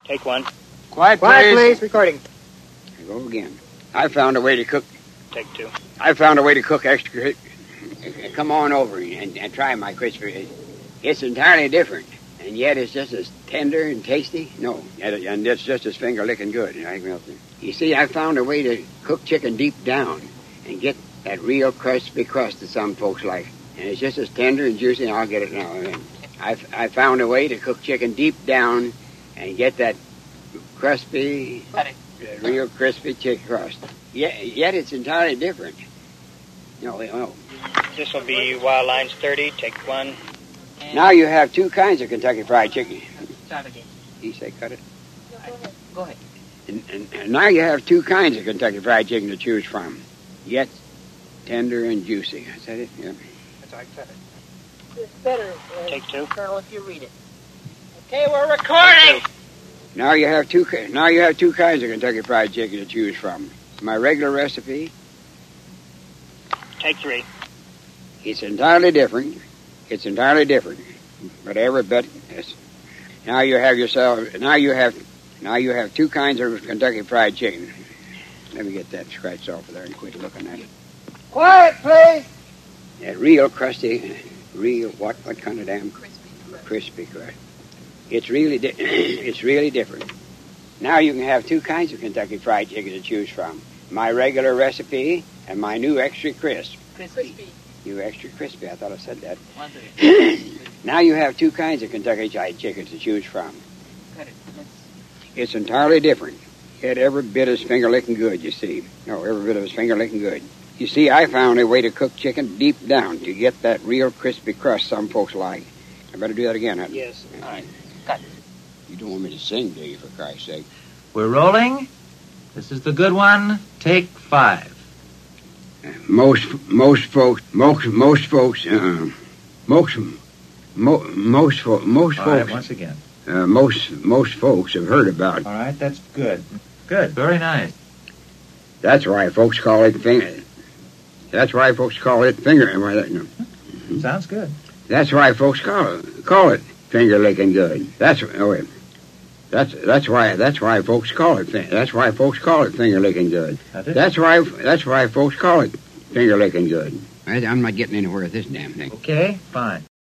Take one. Quiet, please. Recording. I go again. I found a way to cook. Take two. I found a way to cook extra. Come on over and try my crispy. It's entirely different, and yet it's just as tender and tasty. No, and it's just as finger-licking good. You see, I found a way to cook chicken deep down and get that real crispy crust that some folks like. And it's just as tender and juicy, and I'll get it now. I found a way to cook chicken deep down and get that crispy, real crispy chicken crust. Yet it's entirely different. No. This will be Wild Lines 30. Take one. Now you have two kinds of Kentucky Fried Chicken. Start again. He say cut it. Go ahead. And now you have two kinds of Kentucky Fried Chicken to choose from. Yet tender and juicy. Is that it? Yeah. That's all right. Cut it. It's better, Take two. Colonel, if you read it. Okay, we're recording. Now you have two kinds of Kentucky Fried Chicken to choose from. My regular recipe. Take three. It's entirely different. But every bit. Yes. Now you have two kinds of Kentucky Fried Chicken. Let me get that scratched off of there and quit looking at it. Quiet, please. That real crusty, what kind of damn crispy crust. It's really different. Now you can have two kinds of Kentucky Fried Chicken to choose from. My regular recipe and my new extra crisp. Crispy. New extra crispy. I thought I said that. One, Now you have two kinds of Kentucky Fried Chicken to choose from. Cut it. It's entirely different. Yet every bit is finger-licking good, you see. No, every bit of it's finger-licking good. You see, I found a way to cook chicken deep down to get that real crispy crust some folks like. I better do that again, huh? Yes. All right. Cut. You don't want me to sing, do you, for Christ's sake? We're rolling. This is the good one. Take 5. Most folks. All right, once again. Most folks have heard about. All right, that's good. Good, very nice. That's why folks call it finger. Sounds good. That's why folks call it finger licking good. That's why folks call it. That's why folks call it finger licking good. That's why folks call it finger licking good. I'm not getting anywhere with this damn thing. Okay, fine.